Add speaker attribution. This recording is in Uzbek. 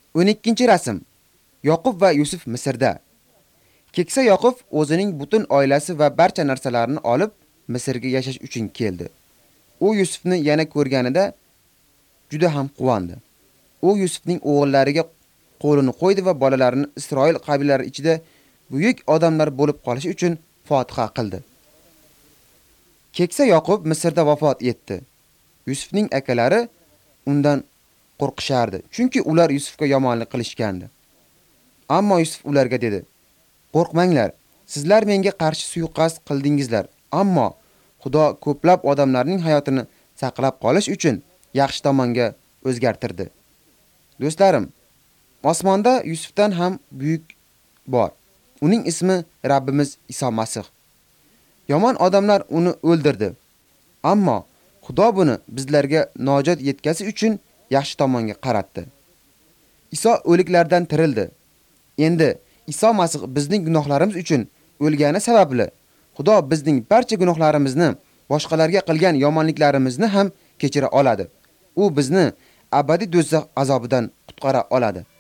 Speaker 1: 12-rasm. Yoqub va Yusuf Misrda. Keksa Yoqub o'zining butun oilasi va barcha narsalarini olib Misrga yashash uchun keldi. U Yusufni yana ko'rganida juda ham quvondi. U Yusufning o'g'illariga qo'lini qo'ydi va bolalarini Isroil qabilalari ichida buyuk odamlar bo'lib qolishi uchun fotiha qildi. Keksa Yoqub Misrda vafot etdi. Yusufning akalari undan qo'rqishardi, chunki ular Yusufga yomonlik qilishgandi. Ammo Yusuf ularga dedi: "Qo'rqmanglar, sizlar menga qarshi suiqasd qildingizlar, ammo Xudo ko'plab odamlarning hayotini saqlab qolish uchun yaxshi tomonga o'zgartirdi." Do'stlarim, osmonda Yusufdan ham buyuk bor. Uning ismi Rabbimiz Iso Masih. Yomon odamlar uni o'ldirdi, ammo Xudo buni bizlarga najot yetkazish uchun yaxshi tomonga qaratdi. Iso o'liklardan tirildi. Endi Iso Masih bizning gunohlarimiz uchun o'lgani sababli Xudo bizning barcha gunohlarimizni, boshqalarga qilgan yomonliklarimizni ham kechira oladi. U bizni abadiy do'zax azobidan qutqara oladi.